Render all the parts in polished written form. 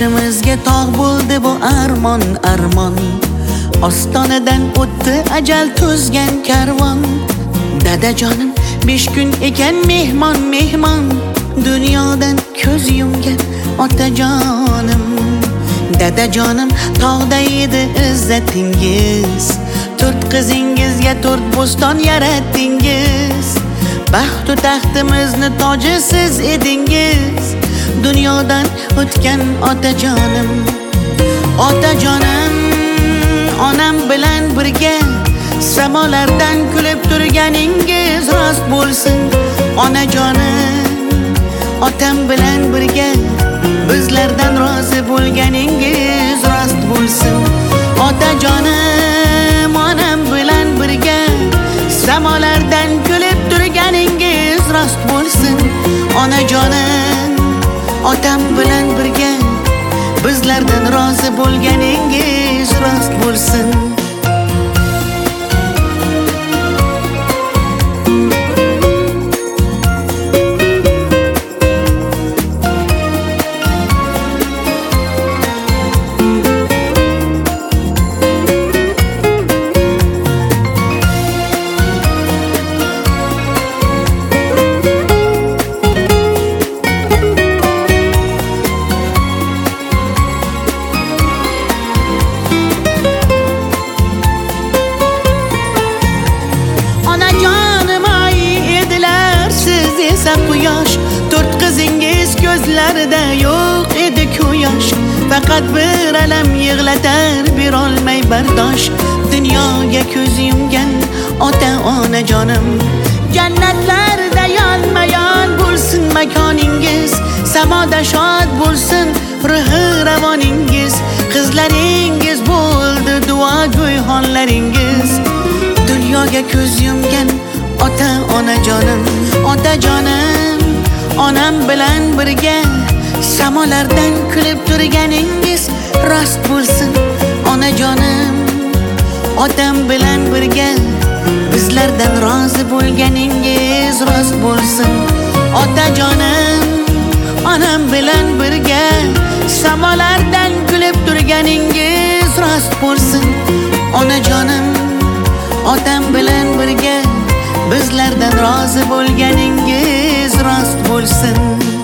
boshimizga tog' bo'ldi bu armon armon. Ostonadan o'tdi ajal to'zgan karvon. Dadajonim 5 kun ekan mehmon mehmon. Dunyodan ko'z yumgan otajonim. Dadajonim tog'da edi izzatingiz. 4 qizingizga 4 bo'ston yaratdingiz. Baxtu taxtimizni toji siz edingiz. Dunyodan o'tgan otajonim. Otajonim, onam bilan birga samolardan kulib turganingiz rost bo'lsin. Onajonim, otam bilan birga bizlardan rozi bo'lganingiz rost bo'lsin. Otajonim, onam bilan birga samolardan kulib turganingiz rost bo'lsin. Onajonim, otam bilan birga bizlardan rozi bo'lganingiz rost bo'lsin. Quyosh 4 qizingiz ko'zlarida yo'q edi quyosh. Faqat bir alam yig'latar berolmay bardosh. Dunyoga ko'z yumgan ota onajonim. Jannatlarda yonma-yon bo'lsin makoningiz. Samoda shod bo'lsin ruhi ravoningiz. Qizlaringiz bo'ldi duogo'y xonlaringiz. Dunyoga ko'z yumgan ota onajonim. Otajonim, onam bilan birga samolardan kulib turganingiz rost bo'lsin. Onajonim, otam bilan birga bizlardan rozi bo'lganingiz rost bo'lsin. Otajonim, onam bilan birga samolardan kulib turganingiz rost bo'lsin. Onajonim, otam bilan birga bizlardan rozi bo'lganingiz rost bo'lsin.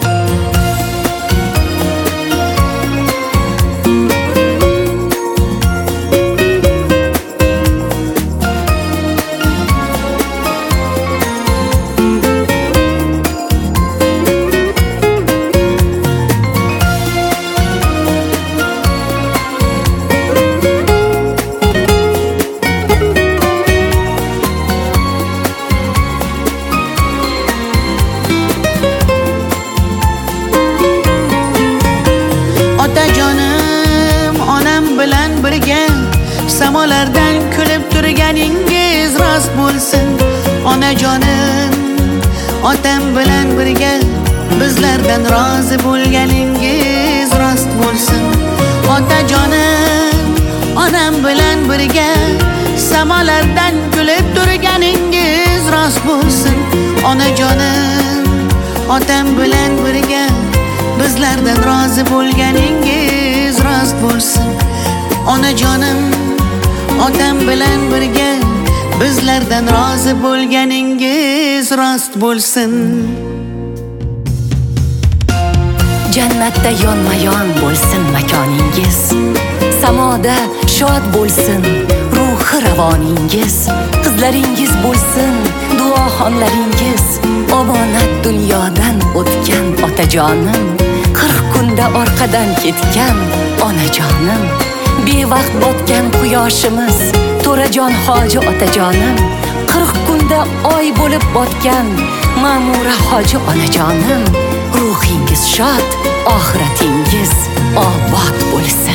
Otajonim, onam bilan birga samolardan kulib turganingiz rost bo'lsin. Onajonim, otam bilan birga bizlardan rozi bo'lganingiz rost bo'lsin. Otajonim, onam bilan birga samolardan kulib turganingiz rost bo'lsin. Onajonim, otam bilan birga bizlardan rozi bo'lganingiz rost bo'lsin. Onajonim, otam bilan birga bizlardan rozi bo'lganingiz rost bo'lsin. Jannatda yonma-yon bo'lsin makoningiz. Samoda shod bo'lsin ruhi ravoningiz. Qizlaringiz bo'lsin duoxonlaringiz. Omonat dunyodan o'tgan otajonim. 40 kunda orqadan ketgan onajonim. Bevaqt botgan quyoshimiz To'rajon hoji otajonim. 40 kunda oy bo'lib botgan Ma'mura hoji onajonim. Ruhingiz shod, oxiratingiz obod bo'lsin.